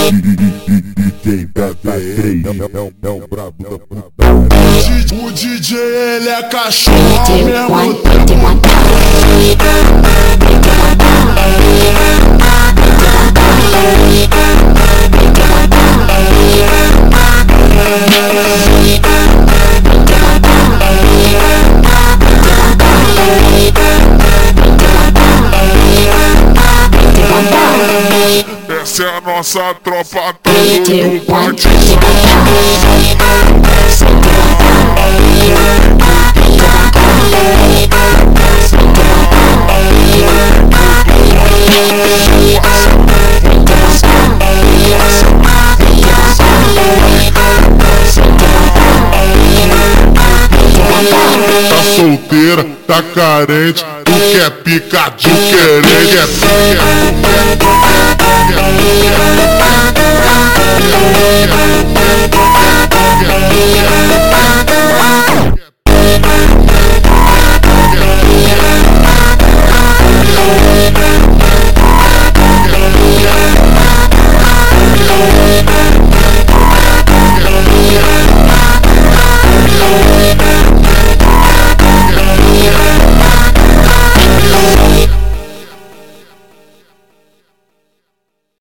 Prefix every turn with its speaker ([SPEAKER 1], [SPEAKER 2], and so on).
[SPEAKER 1] DJ BT3 é o brabo da puta.
[SPEAKER 2] O DJ ele é cachorro ao mesmo tempo. Essa é a nossa tropa do partizão. Tá solteira, tá carente, tu quer pica de querer,